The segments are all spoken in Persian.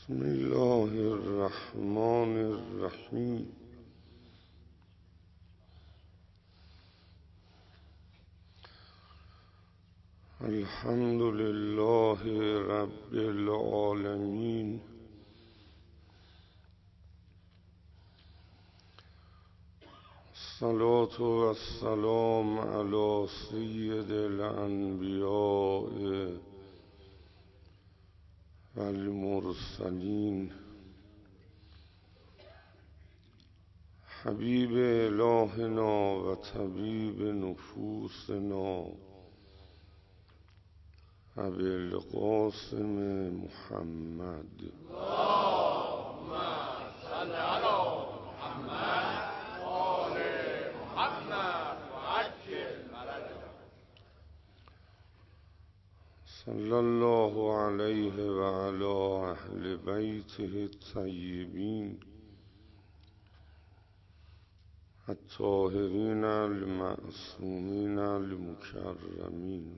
بسم الله الرحمن الرحیم. الحمد لله رب العالمین. الصلاة والسلام علی سید الانبیاء والمرسلین حبیب الهنا و طبیب نفوسنا ابوالقاسم محمد. اللهم صل علی محمد و آل محمد و عجل فرجه. صلی الله علیه و علی اهل بیته الطیبین الطاهرین المعصومین المکرمین.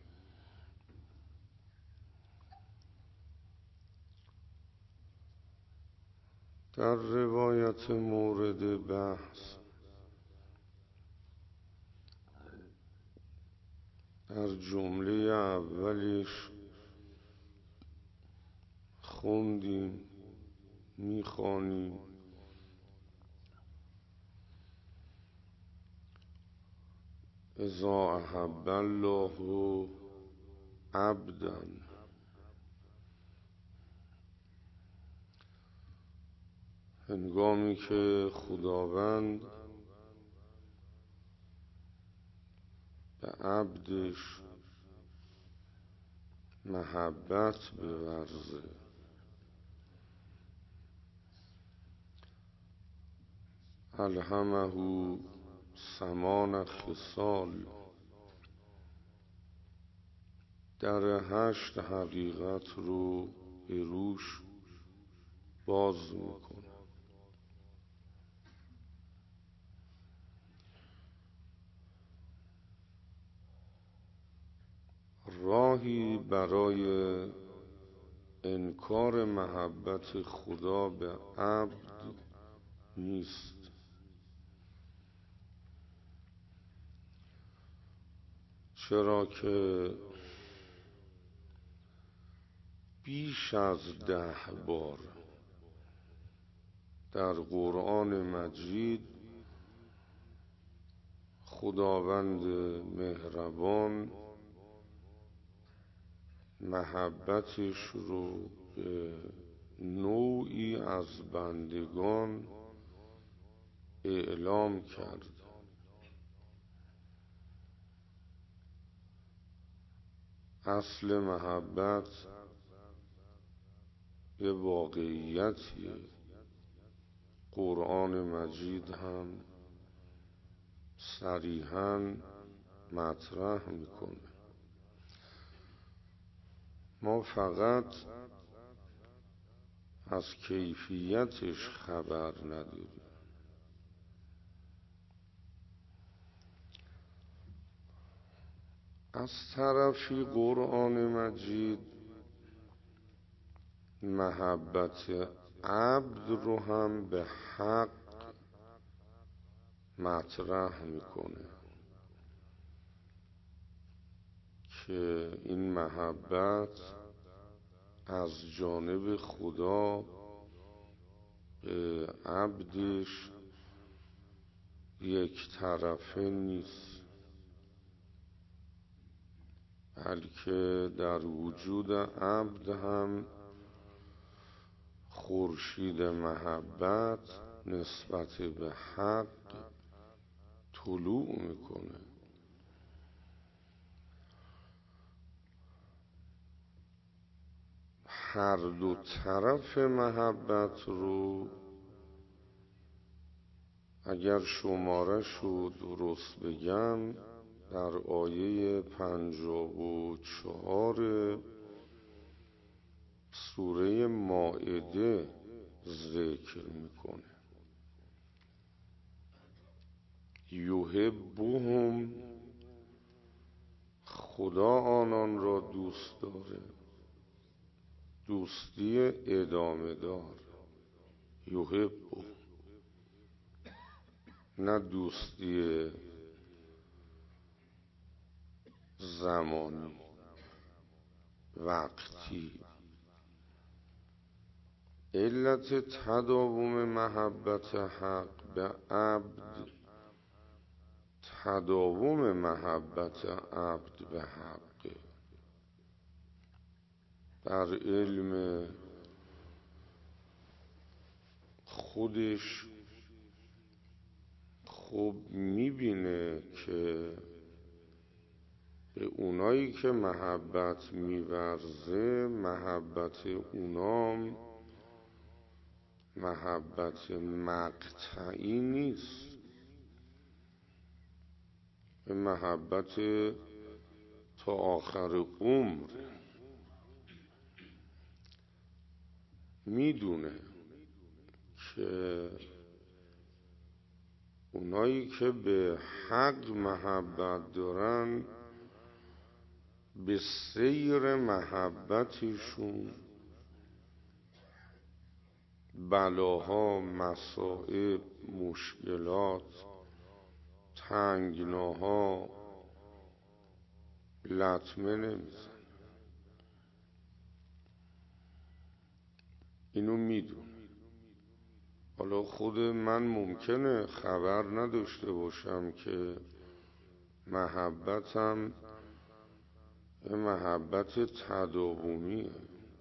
در روایت مورد بحث در جمله اولش خوندیم، میخوانیم اذا احب الله عبدا، هنگامی که خداوند به عبدش محبت بورزه، الهمه 8 خصال، در 8 حقیقت رو به روش باز میکنه. راهی برای انکار محبت خدا به عبد نیست، چرا که بیش از 10 بار در قرآن مجید خداوند مهربان محبتش رو به نوعی از بندگان اعلام کرد. اصل محبت یه واقعیتیه، قرآن مجید هم صریحاً مطرح میکنه. ما فقط از کیفیتش خبر نداریم. از طرفی قرآن مجید محبت عبد رو هم به حق مطرح میکنه که این محبت از جانب خدا به عبدش یک طرفه نیست، بلکه در وجود عبد هم خورشید محبت نسبت به حق طلوع میکنه. هر دو طرف محبت رو اگر شمارش رو درست بگم در آیه 54 سوره مائده ذکر میکنه. یحبهم، خدا آنان را دوست داره، دوستی ادامه دار، یحبو، نه دوستی زمانی وقتی. علت تداوم محبت حق به عبد، تداوم محبت عبد به حق در علم خودش خوب میبینه که به اونایی که محبت میورزه محبت اونام محبت مقطعی نیست، به محبت تا آخر عمر. میدونه که اونایی که به حق محبت دارن به سیر محبتشون بلاها، مصائب، مشکلات، تنگناها لطمه نمیزن. اینو میدونه. حالا خود من ممکنه خبر نداشته باشم که محبتم یه محبت تداومیه.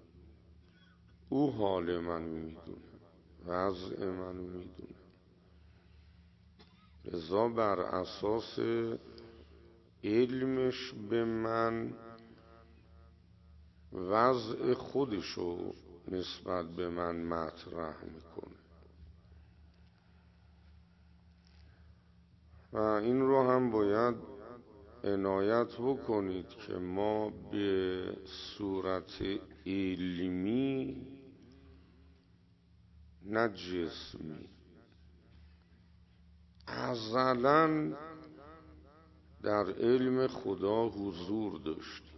او حال منو میدونه، وضع منو میدونه، لذا بر اساس علمش به من وضع خودشو نسبت به من مطرح میکنه. و این رو هم باید عنایت بکنید که ما به صورت علمی نه جسمی ازلاً در علم خدا حضور داشتیم.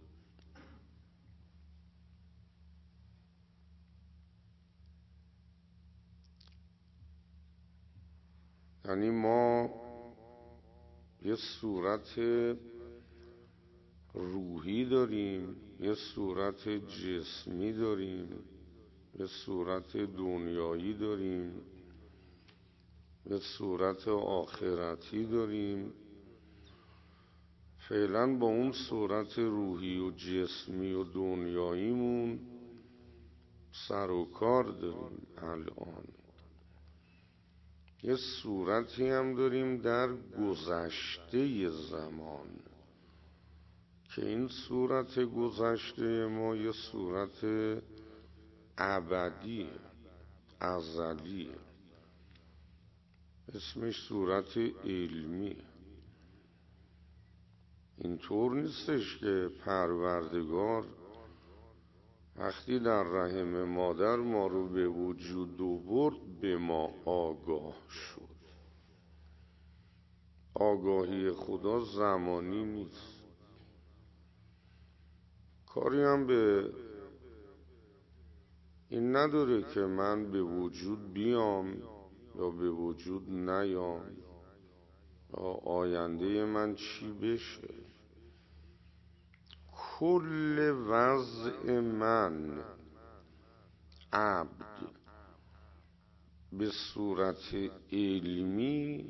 یعنی ما یه صورت روحی داریم، یه صورت جسمی داریم، یه صورت دنیایی داریم، یه صورت آخرتی داریم. فعلا با اون صورت روحی و جسمی و دنیاییمون سر و کار داریم. الان یه صورتی هم داریم در گذشته زمان که این صورت گذشته ما یه صورت ابدی ازلی، اسمش صورت علمی. اینطور نیستش که پروردگار وقتی در رحم مادر ما رو به وجود آورد به ما آگاه شد. آگاهی خدا زمانی نیست. کاری هم به این نداره که من به وجود بیام یا به وجود نیام یا آینده من چی بشه. کل وضع من عبد به صورت علمی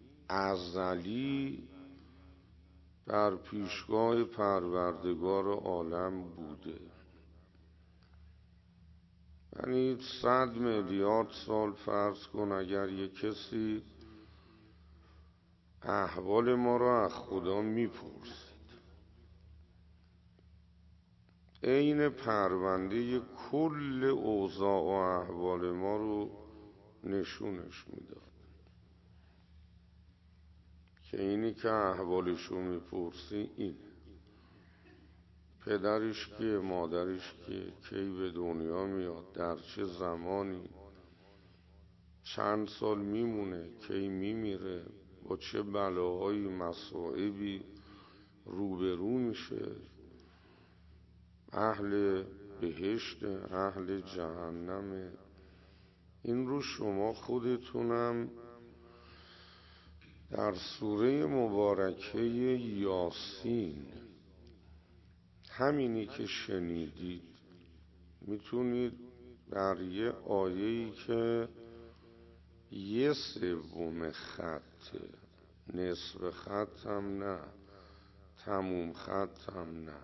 ازلی در پیشگاه پروردگار عالم بوده. یعنی 100 میلیارد سال فرض کن اگر یک کسی احوال ما رو از خدا میپرسید، عین پرونده کل اوضاع و احوال ما رو نشونش میداد که اینی که احوالشو میپرسی این پدرش کیه، مادرش کیه، کی به دنیا میاد، در چه زمانی، چند سال میمونه، کی میمیره، با چه بلاهایی مصائبی روبرو میشه، اهل بهشت اهل جهنمه. این رو شما خودتونم در سوره مبارکه یاسین همینی که شنیدید میتونید در یه آیه‌ای که 1/3 خطه، نصف خط هم نه، تموم خط هم نه،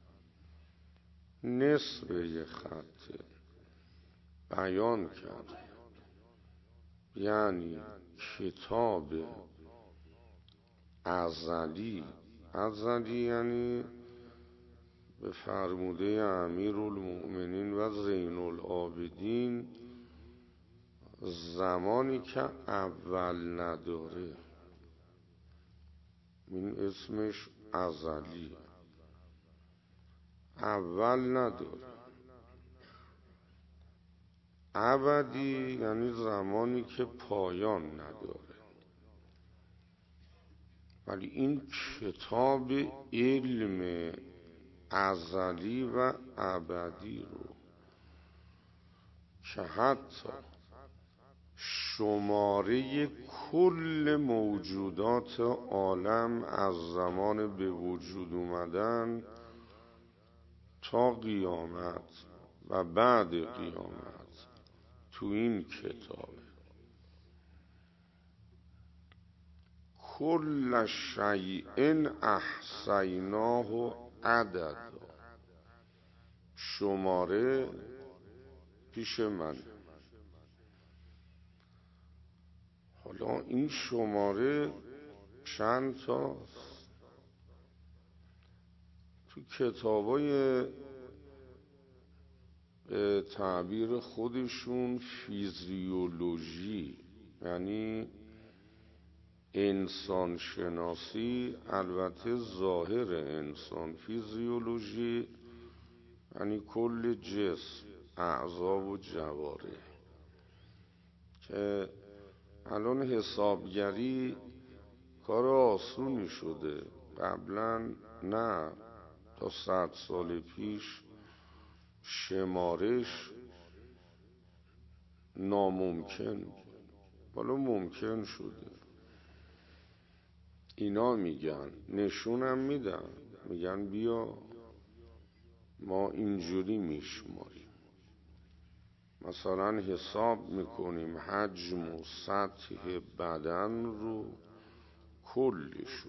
نصف یه خطه بیان کرد. یعنی کتاب ازلی یعنی به فرموده امیرالمؤمنین و زین العابدین زمانی که اول نداره، این اسمش ازلی، اول نداره. ابدی یعنی زمانی که پایان نداره. ولی این کتاب علم ازلی و ابدی رو که حتی شماره کل موجودات عالم از زمان به وجود اومدن تا قیامت و بعد قیامت تو این کتاب، کل شیء احصیناه عددا، شماره پیش من. حالا این شماره چند تاست؟ تو کتابای به تعبیر خودشون فیزیولوژی یعنی انسان شناسی، البته ظاهر انسان، فیزیولوژی یعنی کل جسم، اعضا و جواره، که الان حسابگری کار آسونی شده. قبلا نه، تا 100 سال پیش شمارش ناممکن بود، حالا ممکن شده. اینا میگن، نشونم میدن، میگن بیا ما اینجوری میشماریم، مثلا حساب میکنیم حجم و سطح بدن رو کلشو،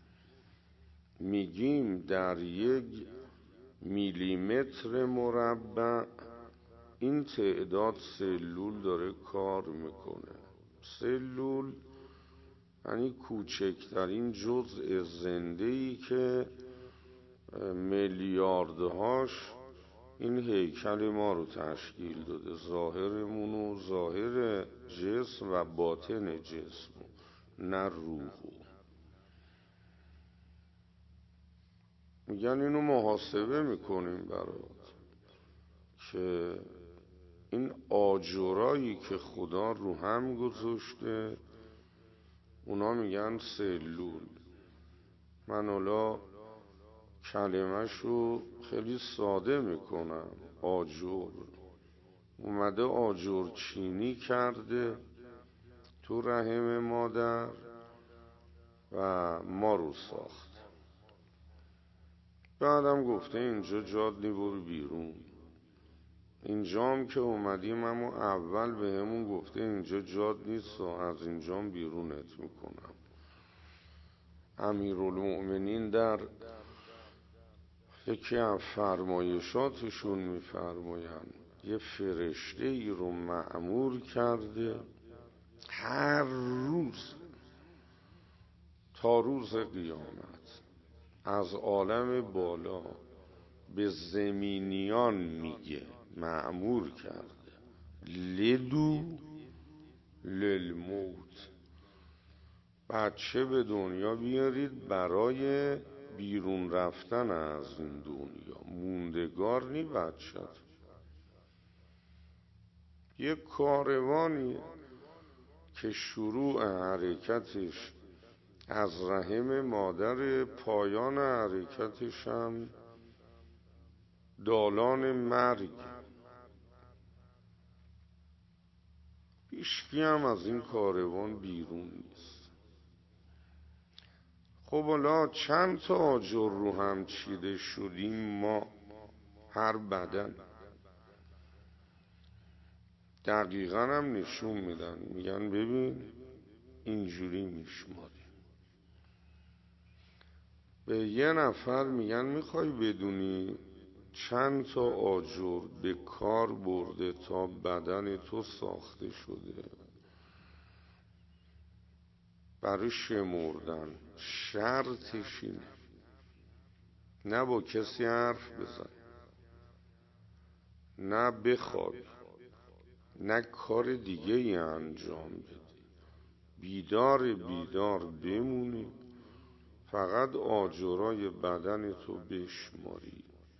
میگیم در 1 میلیمتر مربع این تعداد سلول داره کار میکنه. سلول یعنی کوچکترین جزء زنده‌ای که میلیاردهاش این هیکل ما رو تشکیل داده، ظاهرمون و ظاهر جسم و باطن جسم، نه روحو. میگن اینو محاسبه میکنیم برات که این آجرایی که خدا رو هم گذاشته اونا میگن سلول. من حالا کلمه‌شو خیلی ساده میکنم، آجر. اومده آجر چینی کرده تو رحم مادر و ما رو ساخت. بعدم گفته اینجا جاد نی، برو بیرون. اینجام که اومدیم اما اول به همون گفته اینجا جاد نیست و از اینجام بیرونت میکنم. امیرالمؤمنین در یکی از فرمایشاتشون میفرمایند یه فرشته ای رو مأمور کرده هر روز تا روز قیامت از عالم بالا به زمینیان میگه، مأمور کرده لدو للموت، بچه به دنیا بیارید برای بیرون رفتن از این دنیا، موندگار نی بچه. یک کاروانی که شروع حرکتش از رحم مادر، پایان حرکتش هم دالان مرگ. هیچکی هم از این کاروان بیرون نیست. خب حالا چند تا آجر رو هم چیده شدیم ما، هر بدن دقیقا هم نشون میدن، میگن ببین اینجوری میشماری. به یه نفر میگن میخوای بدونی چند تا آجر به کار برده تا بدن تو ساخته شده؟ برای شمردن شرطش اینه نه با کسی حرف بزن، نه بخوابی، نه کار دیگه ای انجام بدی، بیدار بمونی، فقط آجرای بدن تو بشماری.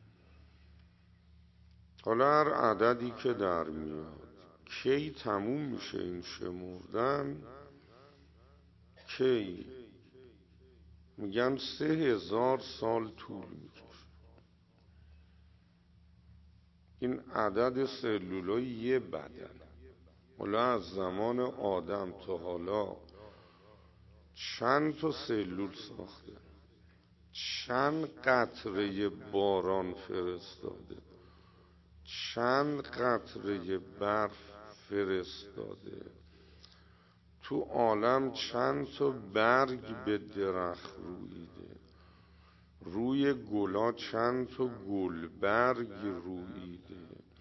حالا هر عددی که در میاد کی تموم میشه این شمردن؟ کی؟ میگن 3000 سال طول میکشه. این عدد سلولای یه بدن. حالا از زمان آدم تا حالا چند تا سلول ساخته، چند قطره باران فرستاده، چند قطره برف فرستاده، تو عالم چند تا برگ به درخت رویده، روی گلا چند تا گل برگ رویده،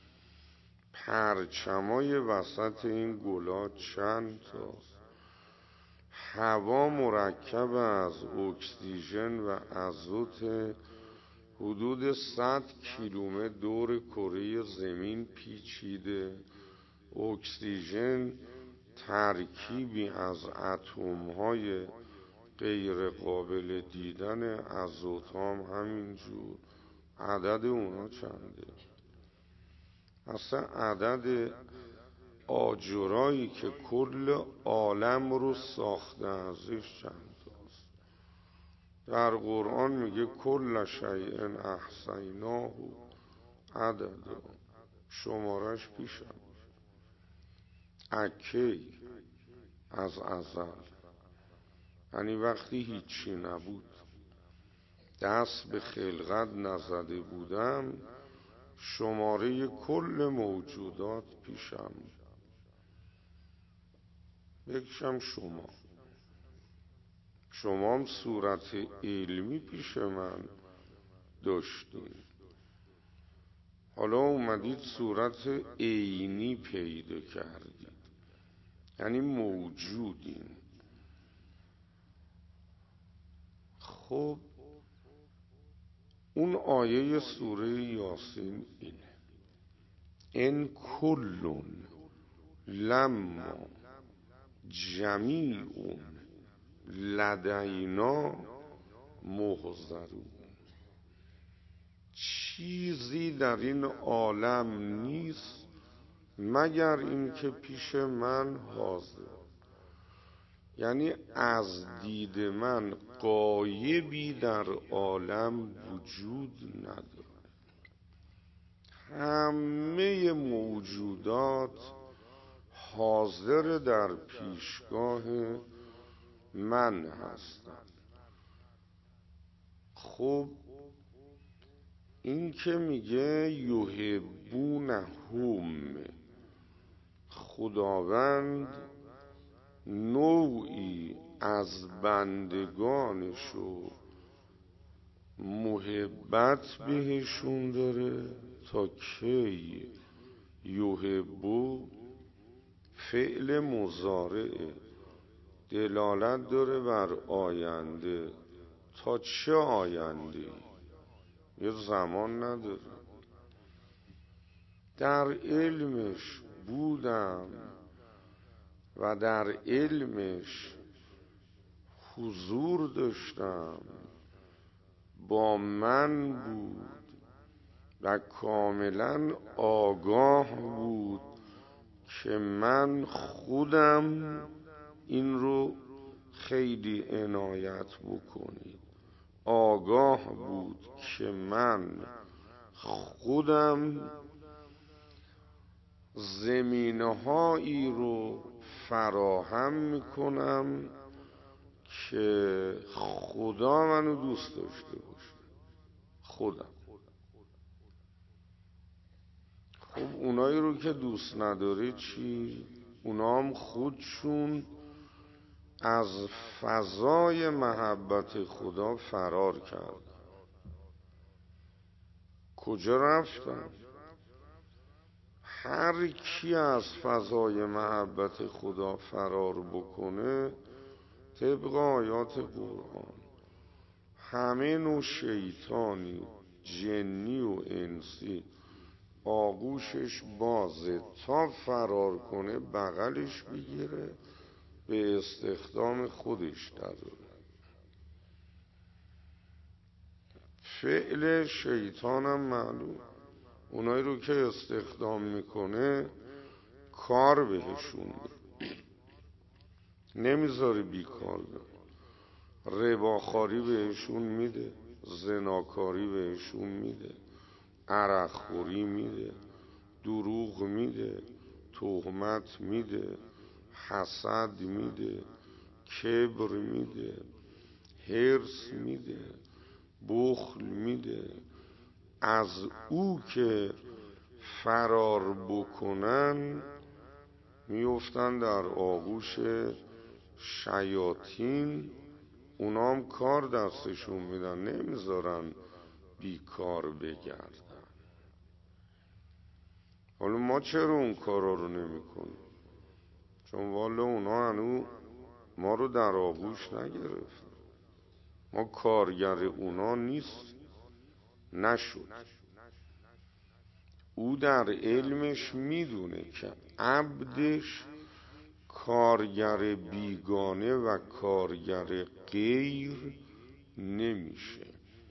پرچمای وسط این گلا چند تاست، هوا مرکب از اکسیژن و ازوت، حدود 100 کیلومتر دور کره زمین پیچیده. اکسیژن ترکیبی از اتم‌های غیر قابل دیدن، ازوتام همینجور. عدد اونا چنده؟ اصلا عدد آجرایی که کل عالم رو ساخته ازش چند تاست؟ در قرآن میگه کل شیء احصیناه عددا، شمارش پیشم. اکی؟ از ازل، یعنی وقتی هیچی نبود، دست به خلقت نزده بودم، شماره کل موجودات پیشم. یکشم شما هم صورت علمی پیش من داشتین، حالا اومدید صورت عینی پیدا کردید، یعنی موجودین. خب اون آیه سوره یاسین اینه: ان کلون لما جمیع لدینا محضرون. چیزی در این عالم نیست مگر اینکه پیش من حاضر، یعنی از دید من غایبی در عالم وجود نداره. همه موجودات حاضر در پیشگاه من هستند. خب این که میگه یحبونهم، خداوند نوعی از بندگانشو محبت بهشون داره. تا کی؟ یحبو فعل مضارعه، دلالت داره بر آینده. تا چه آینده؟ یه زمان نداره. در علمش بودم و در علمش حضور داشتم، با من بود و کاملا آگاه بود که من خودم این رو خیلی عنایت بکنید. آگاه بود که من خودم زمینه‌هایی رو فراهم میکنم که خدا منو دوست داشته باشه. خودم. خب اونایی رو که دوست نداره چی؟ اونا هم خودشون از فضای محبت خدا فرار کردن. کجا رفتن؟ هر کی از فضای محبت خدا فرار بکنه طبق آیات قرآن همه نوع شیطانی جنی و انسی آغوشش بازه تا فرار کنه بغلش بگیره به استخدام خودش دراره. فعل شیطانم معلوم، اونایی رو که استخدام میکنه کار بهشون میده، نمیذاره بیکار بمونه. رباخواری بهشون میده، زناکاری بهشون میده، عرقخوری میده، دروغ میده، تهمت میده، حسد میده، کبر میده، حرص میده، بخل میده. از او که فرار بکنن میفتن در آغوش شیاطین، اونام کار دستشون میدن، نمیذارن بیکار بگردن. حالا ما چرا اون کارا رو نمی کنیم؟ چون والا اونا هنو ما رو در آغوش نگرفت، ما کارگر اونا نیست نشد. او در علمش میدونه که عبدش کارگر بیگانه و کارگر غیر نمیشه.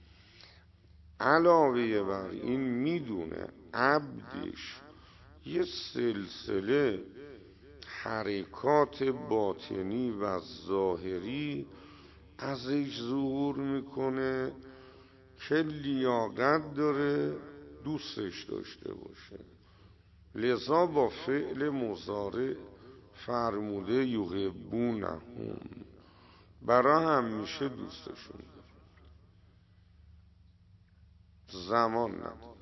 علاوه بر این میدونه عبدش یه سلسله حرکات باطنی و ظاهری ازش ظهور میکنه که لیاقت داره دوستش داشته باشه. لذا با فعل مضارع فرموده یحبونهم، برای همیشه دوستشون داره. زمان نداره.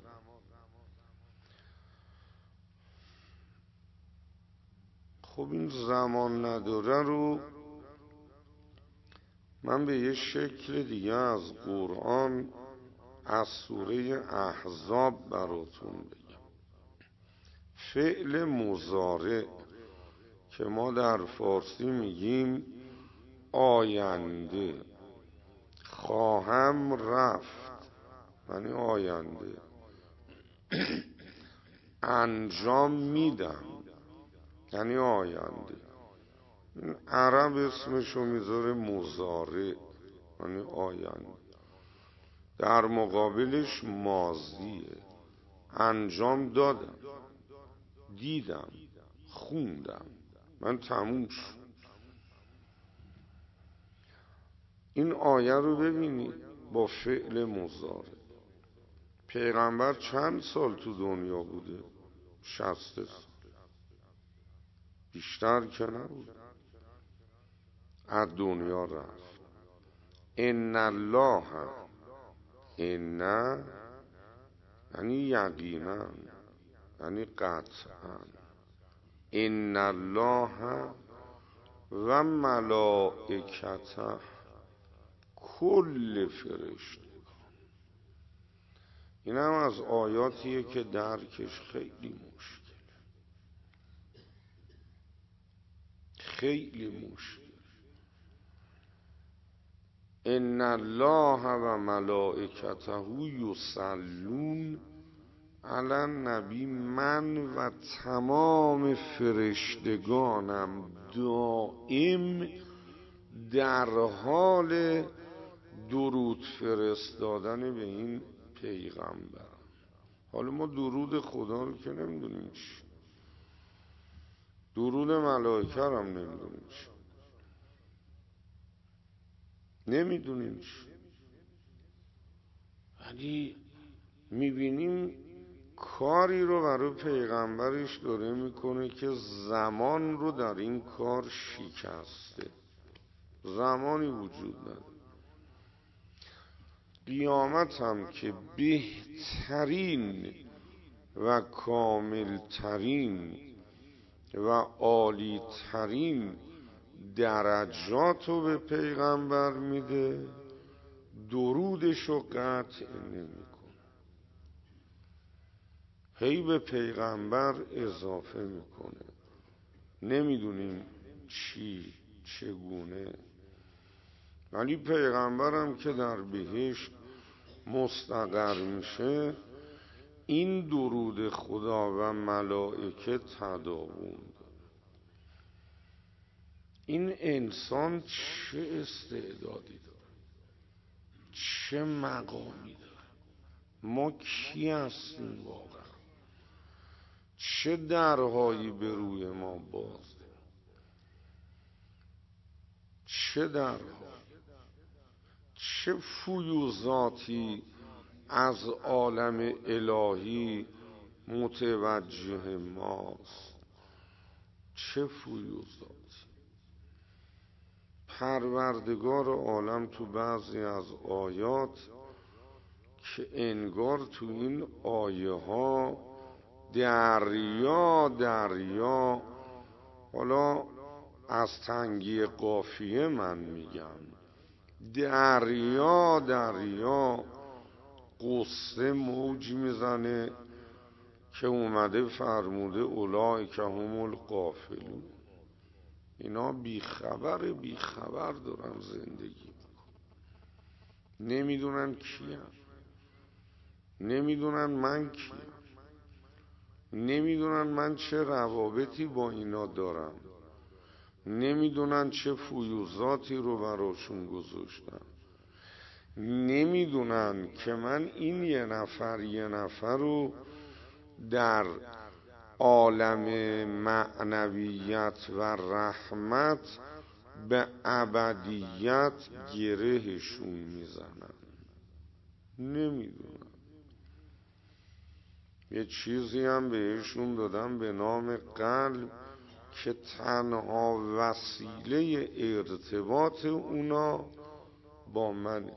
خب این زمان نداره رو من به یه شکل دیگه از قرآن از سوره احزاب براتون بگم. فعل مضارع که ما در فارسی میگیم آینده، خواهم رفت یعنی آینده، انجام میدم یعنی آینده. این عرب اسمشو میذاره مضارع یعنی آینده. در مقابلش ماضیه، انجام دادم، دیدم، خوندم، من تموم شد. این آیه رو ببینید با فعل مضارع. پیغمبر چند سال تو دنیا بوده؟ 60 سال، بیشتر که نبود. از دنیا رفت. ان الله، ان یعنی یقینا یعنی قطعا، ان الله و ملائکته، کل فرشتگان. این هم از آیاتیه که درکش خیلی مشکل، خیلی مشکل. ان الله و ملائکته یصلون علی النبی، من و تمام فرشتگانم دائم در حال درود فرستادن به این پیغمبر. حالا ما درود خدا رو که نمیدونیم چی، درود ملائکه رو هم نمیدونیم چی، نمیدونیم چی. ولی میبینیم کاری رو برای پیغمبرش داره میکنه که زمان رو در این کار شکسته. زمانی وجود نداره. قیامت هم که بهترین و کاملترین و عالیترین درجات رو به پیغمبر میده، درودش رو قطع نمیکنه، هی به پیغمبر اضافه میکنه. نمیدونیم چی چگونه، ولی پیغمبرم که در بهشت مستقر میشه، این درود خدا و ملائکه تداوم داره. این انسان چه استعدادی داره، چه مقامی داره، ما کی هستیم واقعا، چه درهایی به روی ما بازه، چه درها، چه فیوضاتی از عالم الهی متوجه ماست، چه فیوضاتی. پروردگار عالم تو بعضی از آیات که انگار تو این آیه ها دریا، حالا از تنگی قافیه من میگم، دریا قصه موج میزنه که اومده فرموده اولئک هم الغافلون. اینا بیخبر دارن زندگی میکنن، نمیدونن کیم، نمیدونن من کیم، نمیدونن من چه روابطی با اینا دارم، نمیدونن چه فیوضاتی رو براشون گذاشتم، نمیدونن که من این یه نفر رو در عالم معنویت و رحمت به ابدیت گرهشون میزنن. نمیدونن. یه چیزی هم بهشون دادم به نام قلب که تنها وسیله ارتباط اونا با منه.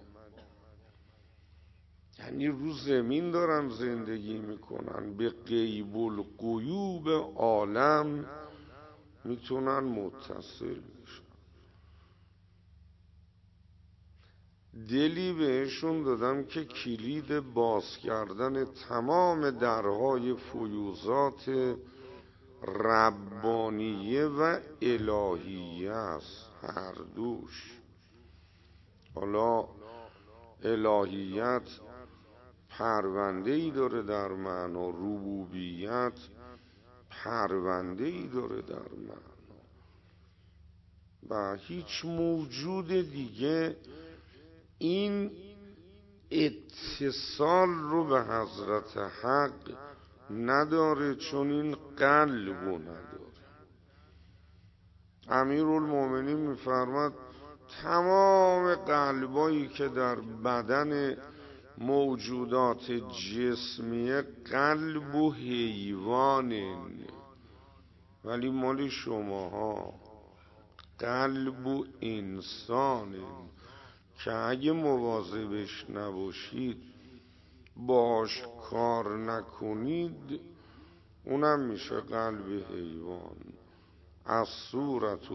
یعنی رو زمین دارن زندگی میکنن، به غیب الغیوب عالم میتونن متصل بشن. دلی بهشون دادم که کلید باز کردن تمام درهای فیوضات ربانیه و الهیه است، هر دوش. حالا الهیت پرونده‌ای داره در معنا، ربوبیت پرونده‌ای داره در معنا، و هیچ موجود دیگه این اتصال رو به حضرت حق نداره، چون این قلب رو نداره. امیرالمومنین میفرماد تمام قلبایی که در بدن موجودات جسمیه قلب و حیوانن، ولی مال شماها قلب و انسانن که اگه مواظبش نباشید، باش کار نکنید، اونم میشه قلب حیوان. از صورت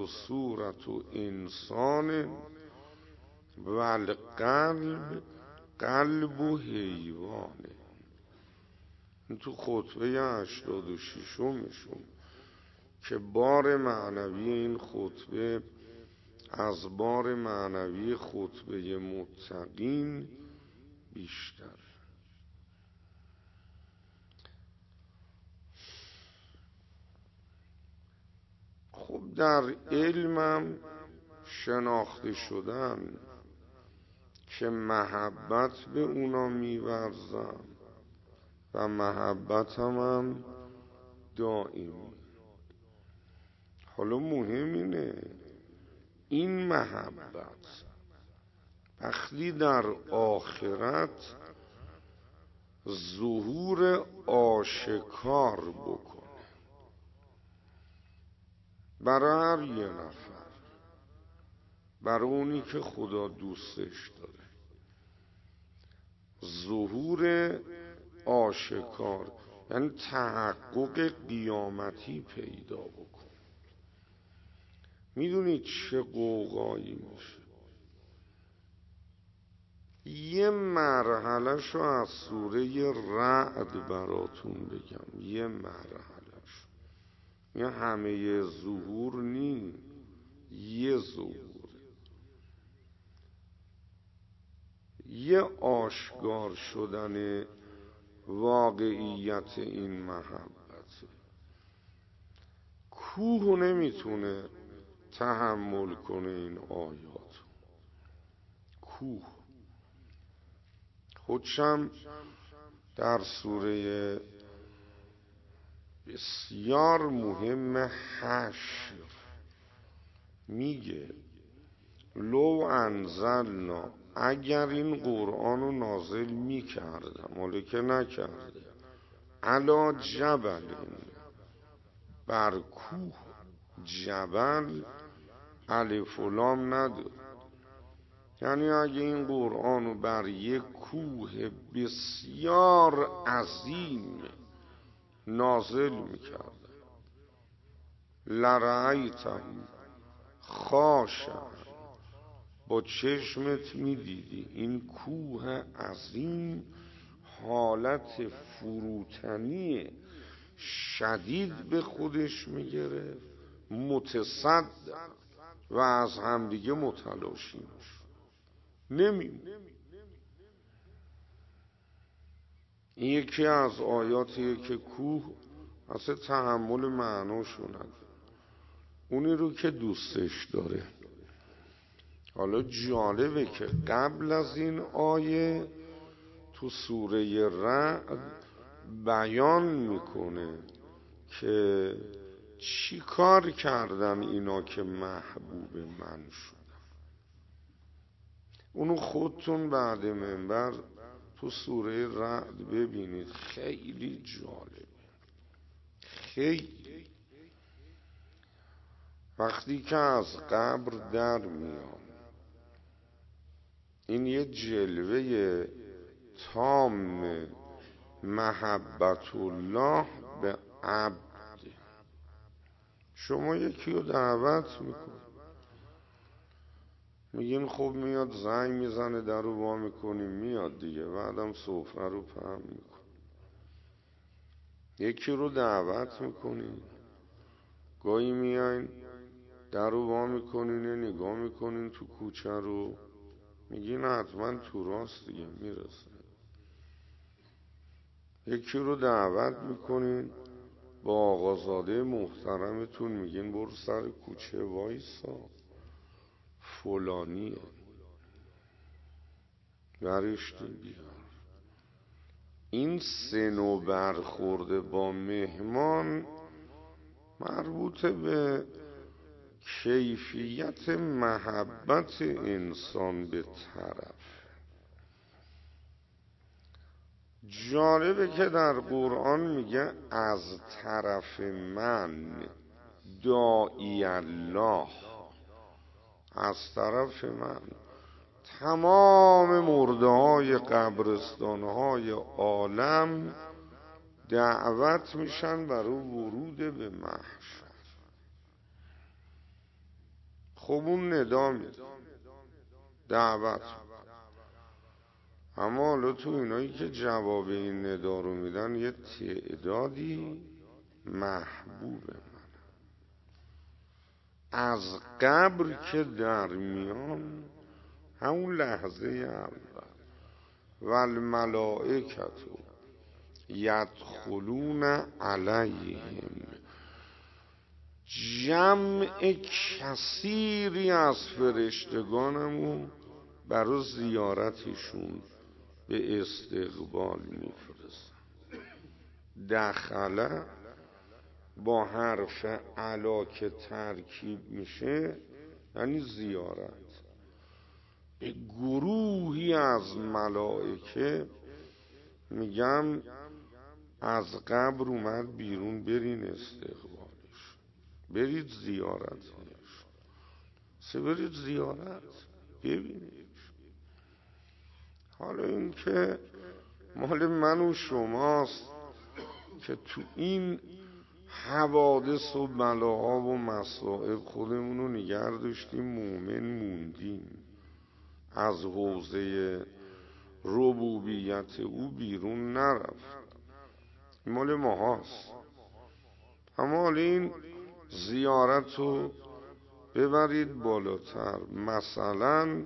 انسان و القلب قلب و حیوانه. این تو خطبه 86 که بار معنوی این خطبه از بار معنوی خطبه متقین بیشتر. خب در علمم شناخته شدن که محبت به اونا می‌ورزم و محبتم دائمی. حالا مهم اینه این محبت وقتی در آخرت ظهور آشکار بکنه برای هر یه نفر، برای اونی که خدا دوستش داره. ظهور آشکار یعنی تحقق قیامتی پیدا بکن. میدونید چه قوقایی میشه؟ یه مرحله‌شو از سوره رعد براتون بگم. یه مرحله‌شو، یه همه ظهور نی، یه ظهور، یه آشکار شدن واقعیت این محبت. کوه نمیتونه تحمل کنه این آیات. کوه خودشم در سوره بسیار مهم حشر میگه لو انزلنا، اگر این قرآن رو نازل میکردم، ولی که نکرده، علا جبل، بر کوه، جبل الف و لام نداره، یعنی اگه این قرآن رو بر یک کوه بسیار عظیم نازل میکردم، لرأیتم خاشعا، با چشمت میدیدی این کوه عظیم حالت فروتنی شدید به خودش میگرفت، متصدع و از همدیگه متلاشی میشد، نمیمون. این یکی از آیاتیه که کوه اصلا تحمل معناشو نداره، اونی رو که دوستش داره. حالا جالبه که قبل از این آیه تو سوره رعد بیان میکنه که چی کار کردن اینا که محبوب من شدن. اونو خودتون بعد منبر تو سوره رعد ببینید، خیلی جالبه. خیلی وقتی که از قبر در میان، این یه جلوه تام محبت الله به عبد. شما یکی رو دعوت میکنید، میگین خب میاد، زنگ میزنه، در رو وا میکنیم میاد دیگه، بعدم سفره رو پهن میکن. یکی رو دعوت میکنین، گاهی میاین در رو وا میکنین، نگاه میکنین تو کوچه رو، میگین حتما تو راست دیگه میرسه. یکی رو دعوت میکنین با آقازاده محترمتون، میگین برو سر کوچه وایسا، فلانیه، برشتون بیار. این سنو برخورده با مهمان مربوط به کیفیت محبت انسان به طرف. جالبه که در قرآن میگه از طرف من داعی الله، از طرف من تمام مرده های قبرستان های عالم دعوت میشن برای ورود به محشر. خب اون ندا میده، دعوت، اما حالا تو اینایی که جواب این ندا رو میدن یه تعدادی محبوب من. از قبر که در میان، همون لحظه اول، والملائکتو یدخلون علیهم، جمع کثیری از فرشتگانمو برای زیارتشون به استقبال میفرست. دخله با حرف علا که ترکیب میشه یعنی زیارت. به گروهی از ملائکه میگم از قبر اومد بیرون، برین استقبالش، برید زیارتش، برید زیارت ببینیش. حالا این که مال من و شماست که تو این حوادث و بلاها و مصائب خودمون رو نگه داشتیم، مومن موندیم، از حوزه ربوبیت او بیرون نرفت، مال ماهاست. اما حالا این زیارت رو ببرید بالاتر. مثلا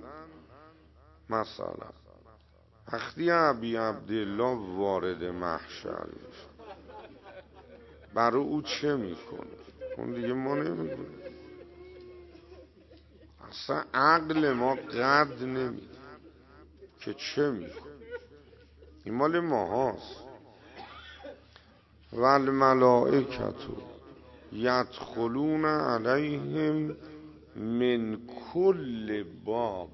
وقتی ابی عبدالله وارد محشر میشه، برای او چه میکنه؟ اون دیگه ما نمیدونیم، اصلا عقل ما قد نمیده که چه میکنه. این مال ماهاست. والملائکتو یدخلون علیهم من کل باب.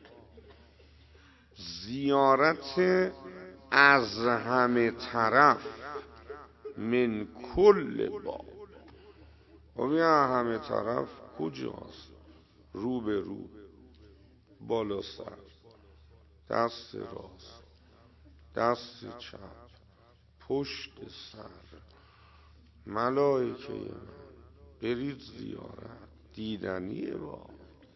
زیارت از همه طرف، من کل باب. و این همه طرف کجاست؟ رو به رو، بالا سر، دست راست، دست چپ، پشت سر. ملائکه من برید زیارت، دیدنیه. با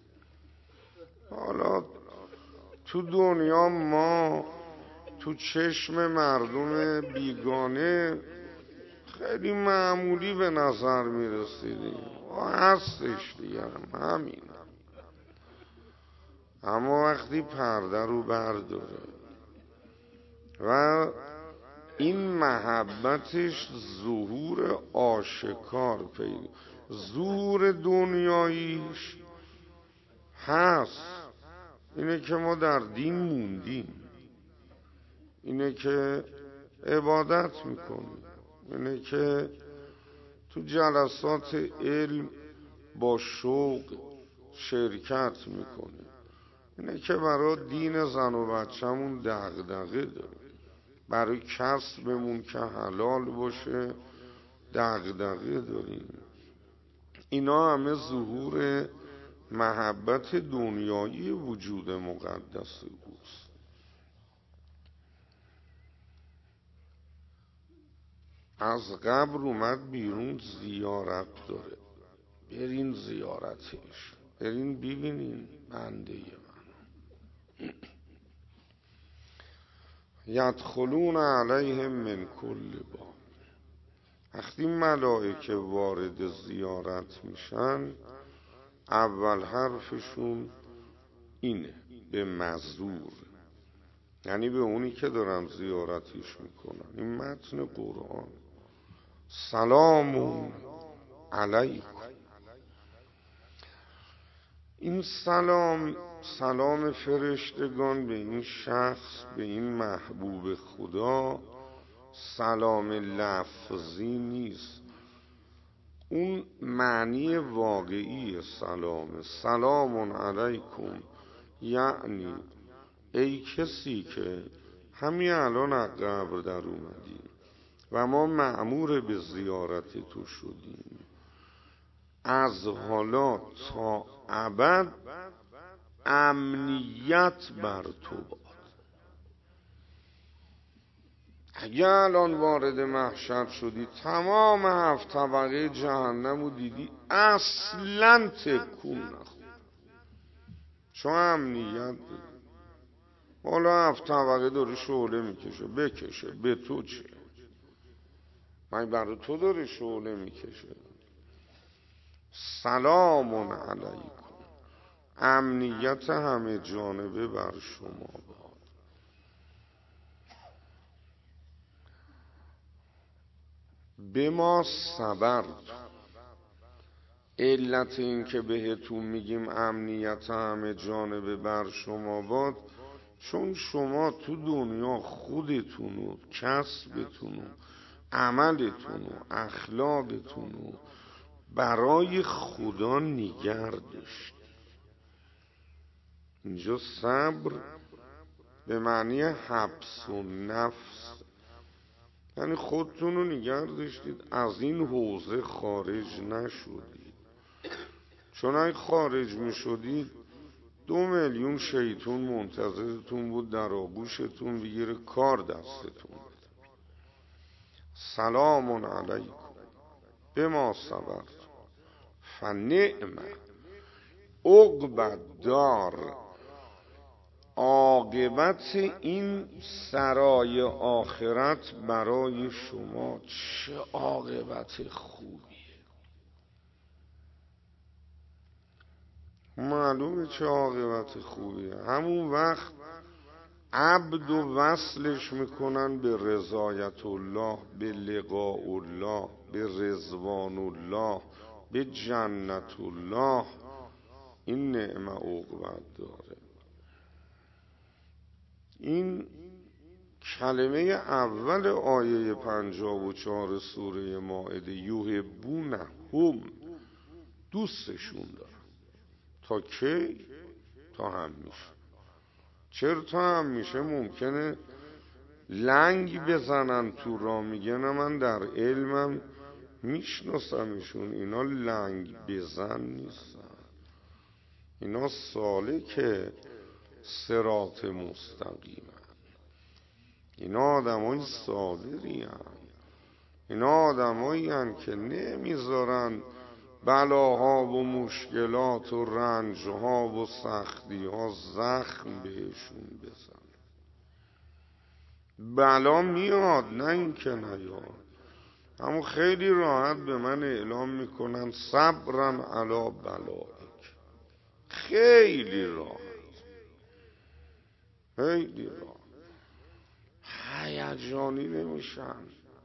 حالا تو دنیا ما تو چشم مردم بیگانه خیلی معمولی به نظر میرسیدیم، هستش دیگه، همین. اما وقتی پرده رو برداره و این محبتش ظهور آشکار پیدا، ظهور دنیاییش هست، اینه که ما در دین موندیم، اینه که عبادت میکنیم، اینه که تو جلسات علم با شوق شرکت میکنیم، اینه که برای دین زن و بچه‌مون دغدغه داریم، برای کسبمون که حلال باشه دغدغه داریم. اینا همه ظهور محبت دنیایی وجود مقدس اوست. از قبر اومد بیرون، زیارت داره، برین زیارتش، برین ببینین بنده من. یدخلون علیهم من کل باب. وقتی ملائکه وارد زیارت میشن، اول حرفشون اینه، به مزدور، یعنی به اونی که دارن زیارتش میکنن. این متن قرآن، سلام علیکم. این سلام فرشتگان به این شخص، به این محبوب خدا، سلام لفظی نیست، اون معنی واقعی سلام. سلام علیکم یعنی ای کسی که همین الان از قبر در اومدی و ما مأمور به زیارت تو شدیم، از حالا تا ابد امنیت بر تو باد. اگه الان وارد محشر شدی، تمام 7 طبقه جهنم رو دیدی، اصلا تکون نخور، چون امنیت داری. حالا 7 طبقه داره شعله میکشه، بکشه، به تو چه؟ من برای تو داره شعله میکشه. سلام علیکم، امنیت همه جانبه بر شما باد. به ما صبر. علت این که بهتون میگیم امنیت همه جانبه بر شما باد، چون شما تو دنیا خودتونو، کسبتونو، عملتونو، اخلاقتونو برای خدا نگه داشت. اینجا صبر به معنی حبس و نفس یعنی خودتون رو نگه داشتید، از این حوزه خارج نشدید. چون اگه خارج می شدید 2 میلیون شیطون منتظرتون بود در آغوشتون بگیره کار دستتون بده. سلام علیکم بما صبرتم فنعم عقبی الدار. عاقبت این سرای آخرت برای شما چه عاقبت خوبیه. معلومه چه عاقبت خوبیه. همون وقت عبد و وصلش میکنن به رضایت الله، به لقاء الله، به رضوان الله، به جنت الله. این نعمه عقبت داره. این کلمه اول آیه 54 سوره مائده یحبونهم، دوستشون دارن. تا کی؟ تا همیشه. چرا تا همیشه؟ ممکنه لنگ بزنن تو را، میگن من در علمم میشناسمشون، اینا لنگ بزن نیستن، اینا سالک صراط مستقیم، اینا آدمای صابری هن. اینا آدمایی هن که نمیذارن بلاها و مشکلات و رنجها و سختیها زخم بهشون بزن. بلا میاد، نه اینکه نیاد، اما خیلی راحت به من اعلام میکنن صبرن علی بلائک. خیلی راحت، خیلی راحت، هیجانی نمیشن،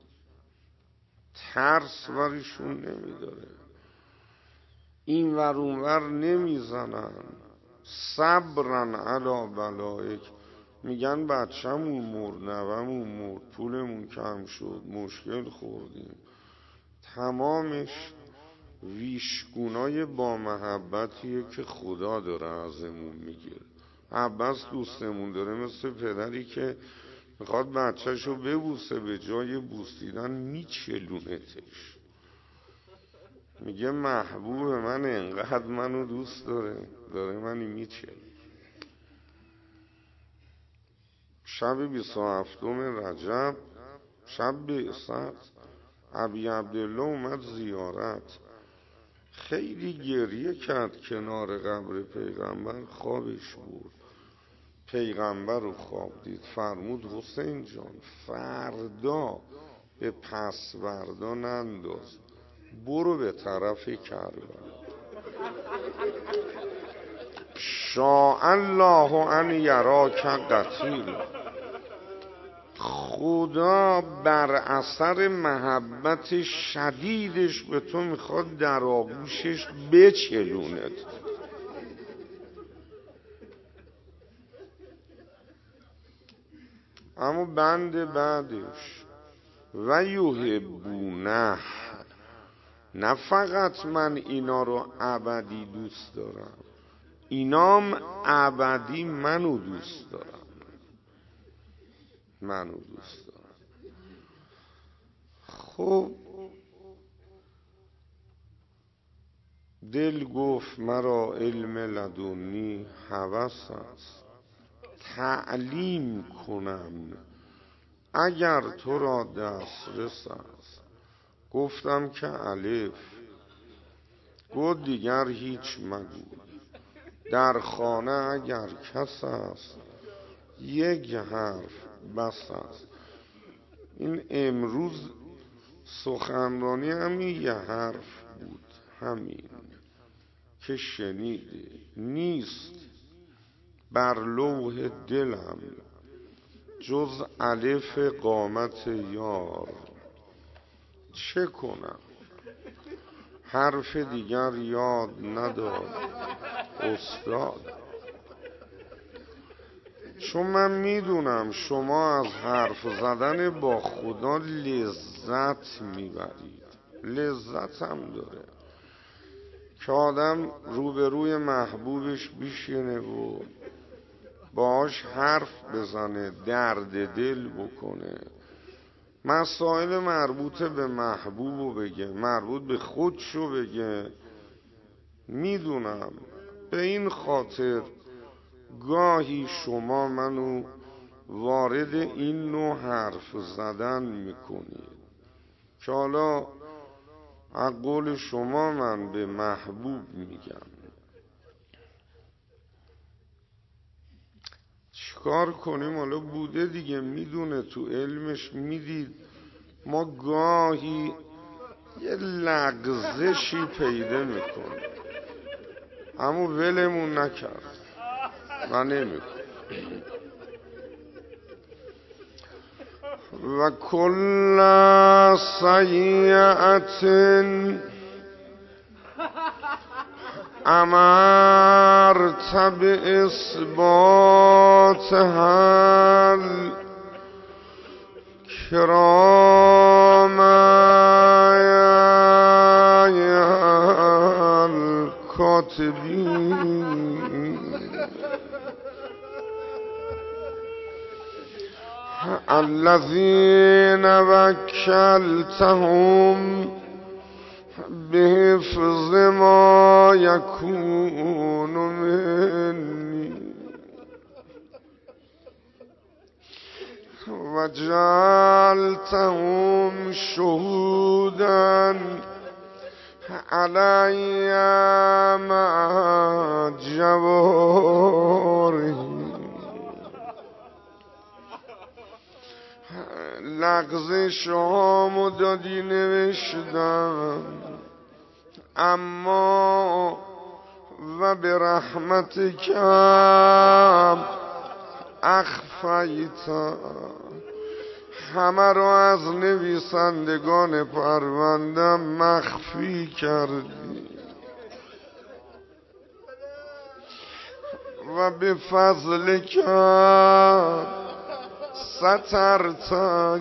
ترس برشون نمیداره، این ور اون ور نمیزنن. صبرن علی بلائک. میگن بچه‌مون مرد، نوه‌مون مرد، پولمون کم شد، مشکل خوردیم. تمامش ویشگونای با محبتیه که خدا داره ازمون میگیره. عباس دوستمون داره، مثل پدری که میخواد بچه‌شو ببوسه، به جای بوسیدن میچلونتش. میگه محبوب من انقدر منو دوست داره منی میچلونه. شب 27 رجب، شب بعثت، ابی عبدالله اومد زیارت. خیلی گریه کرد کنار قبر پیغمبر، خوابش بود. پیغمبر رو خواب دید، فرمود حسین جان فردا به پسوردا ننداز، برو به طرف کربلا. شاء الله ان یراک قتیل. خدا بر اثر محبت شدیدش به تو میخواد در آغوشش بچلوند. اما بند بعدش و یحبونه، نه فقط من اینا رو ابدی دوست دارم، اینام ابدی منو دوست دارم، منو دوست دارم. خب دل گفت مرا علم لدنی هوس است، تعلیم کنم اگر تو را دسترس است. گفتم که الف. گفت دیگر هیچ مگو، در خانه اگر کس است یک حرف بس است. این امروز سخنرانی همین یه حرف بود، همین که شنیده نیست بر لوح دلم جز الف قامت یار. چه کنم حرف دیگر یاد نداد استاد، چون من میدونم شما از حرف زدن با خدا لذت میبرید. لذت هم داره که آدم روبروی محبوبش بشینه و باهاش حرف بزنه، درد دل بکنه. مسائل مربوط به محبوبو بگه، مربوط به خودشو بگه. میدونم به این خاطر گاهی شما منو وارد این نوع حرف زدن میکنید که حالا از قول شما من به محبوب میگم. چیکار کنیم؟ حالا بوده دیگه، میدونه تو علمش. میدید ما گاهی یه لغزشی پیدا میکنیم، اما ولمون نکرد و نمیکن. و کل سیئت امرت باثباتها الکرام الکاتبین الذين وكلتهم بحفظ ما يكون مني وجعلتهم شهودا علي مع جوارهم. لغزش هامو دادی نوشتم، اما و به رحمت کم اخفیت، همه رو از نویسندگان پروندم مخفی کردی. و به فضل کم سترتا،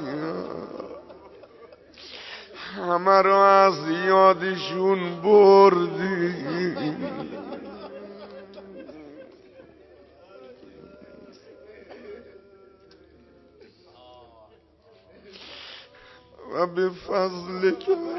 همه رو از یادشون بردی. و به فضل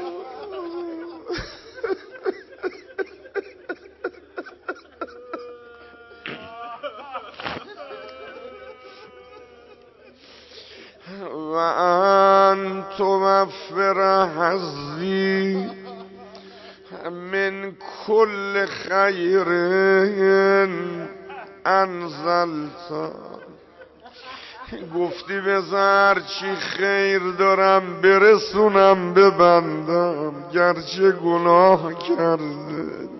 و ان توفر حظی من کل خیر انزلت. گفتی بذار چی خیر دارم برسونم ببندم، گرچه گناه کرده.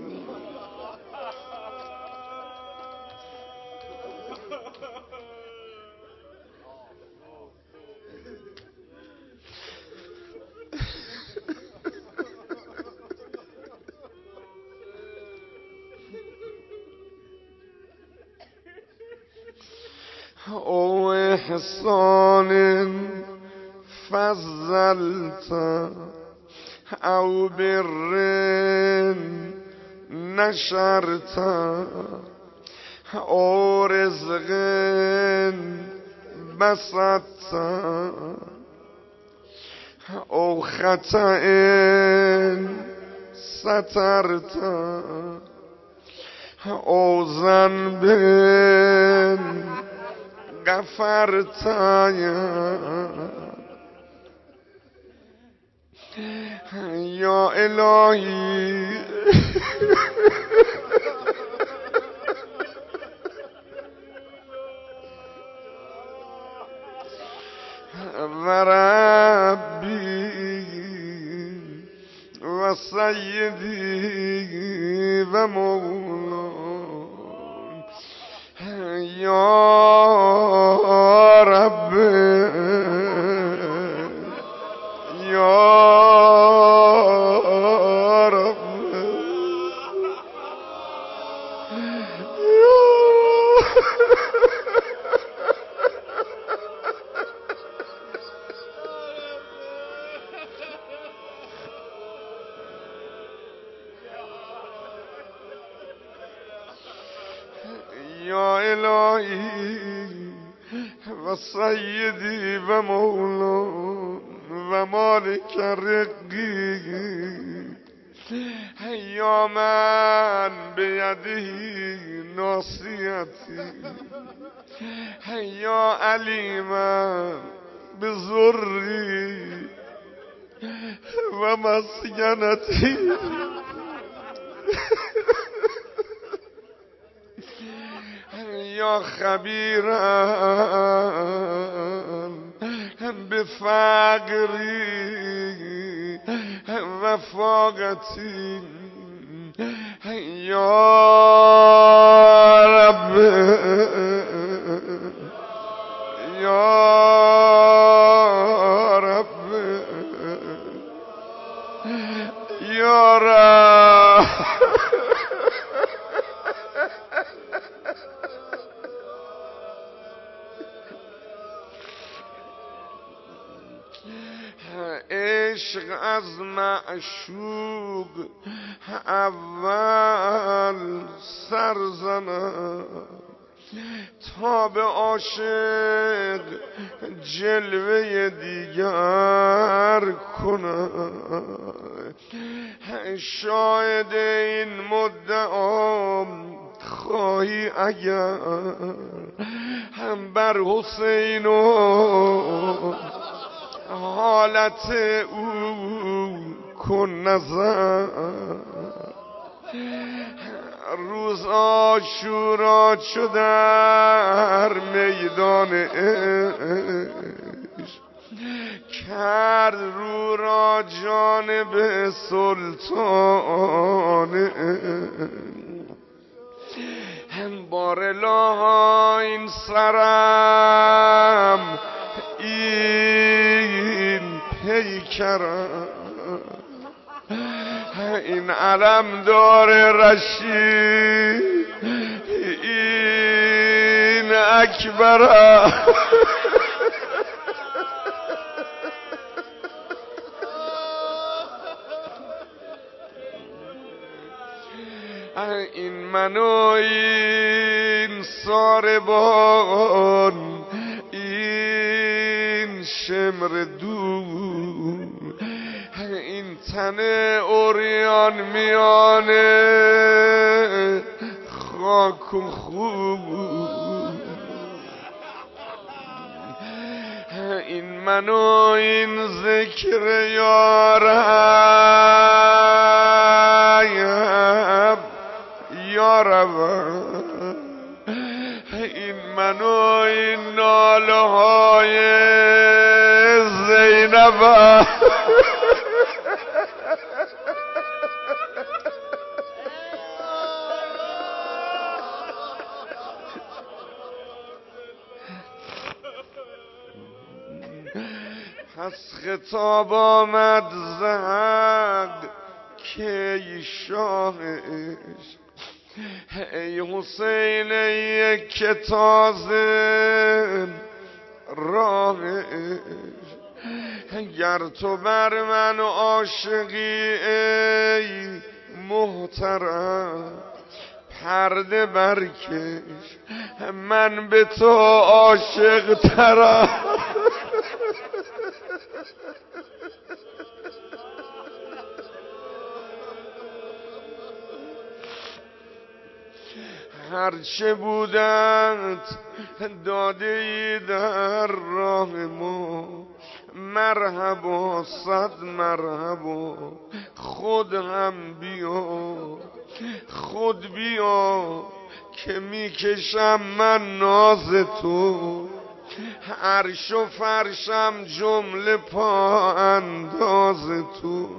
او احسان فضلت او بر نشرت او رزق بسطت او خطأ سترت او ذنب غفرت. یا الهی و ربی و سیدی و مولای، یا رب یا رب یا الهی و سیدی و مولا، و مالک رقی یا من بیدهی ناصیتی یا علیما بزری و مسکنتی یا خبیرم بفقری و فاقتی یا رب یا رب یا رب عشق از معشوق اول سر زنم تا به عاشق جلوه دیگر کنم شاید این مدعام خواهی اگر هم بر حسین و حالت او کن نظر روز عاشورا چو در میدان عشق کرد رو را جانب سلطان هم بارلا این سرم این پیکرم این علم دار رشید این اکبرم این منو این ساربان این شمر دون این تن اوریان میانه خاک و خون این منو این ذکر یارم یارم این منو این ناله های زینبم پس خطاب آمد زد که ای شاه عشق ای حسین ای که تازه راه عشق گر تو بر من عاشقی ای محترم پرده برکش من به تو عاشق ترم هرچه بودند داده ای در راه ما مرحبا صد مرحبا خود هم بیا خود بیا که میکشم من ناز تو عرش و فرشم جمله پا انداز تو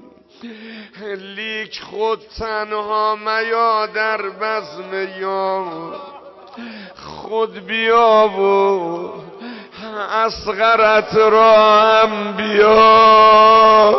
لیک خود تنها میا در بزم یار خود بیا و اصغرت را هم بیا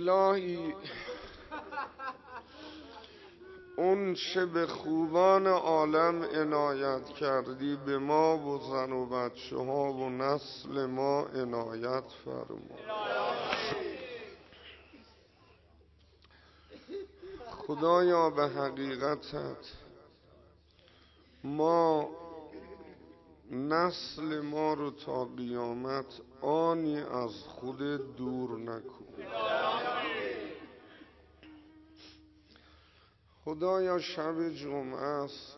الهی اون چه به خوبان عالم عنایت کردی به ما و زن و بچه ها و نسل ما عنایت فرما. خدایا به حقیقتت ما نسل ما رو تا قیامت آنی از خود دور نکن. خدایا شب جمعه است،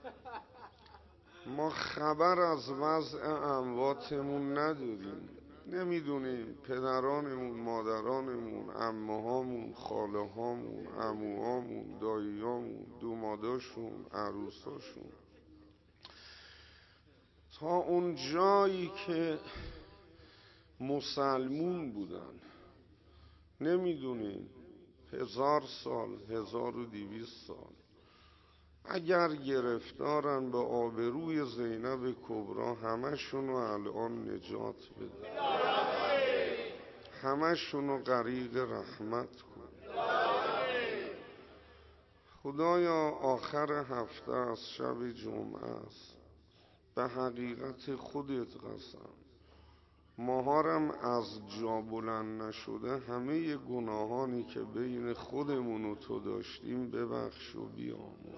ما خبر از وضع امواتمون نداریم، نمیدونیم پدرانمون، مادرانمون، عمهامون، خاله هامون، عموهامون، داییامون، دوماداشون، عروساشون، تا اون جایی که مسلمون بودن نمیدونیم 1000 سال 1200 سال اگر گرفتارن به آبروی زینب کبرا همشونو الان نجات بده، همشونو غریق رحمت کن. خدایا آخر هفته از شب جمعه است، به حقیقت خودت قسم ماهارم از جا بلند نشده همه گناهانی که بین خودمون و تو داشتیم ببخش و بیامرز.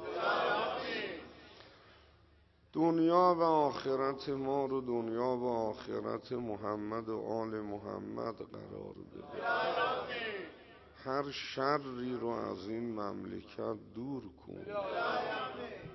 دنیا و آخرت ما رو دنیا و آخرت محمد و آل محمد قرار بده. هر شری رو از این مملکت دور کن.